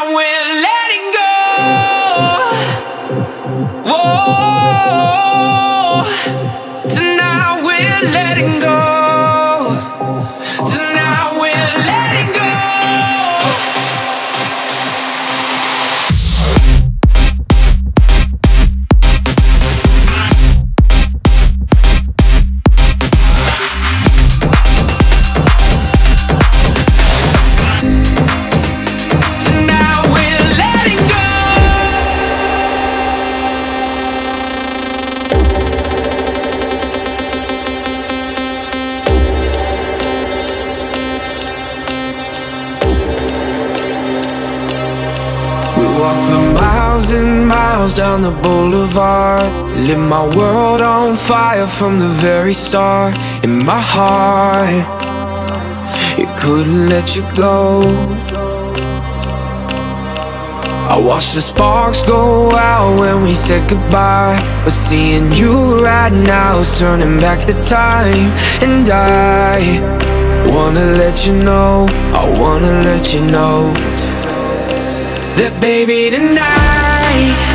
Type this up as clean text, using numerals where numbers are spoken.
Tonight we're letting go. Whoa. Tonight we're letting go. Tonight we're letting go. Walk for miles and miles down the boulevard. Lit my world on fire from the very start. In my heart, it couldn't let you go. I watched the sparks go out when we said goodbye, but seeing you right now is turning back the time. And I wanna let you know, I wanna let you know that baby tonight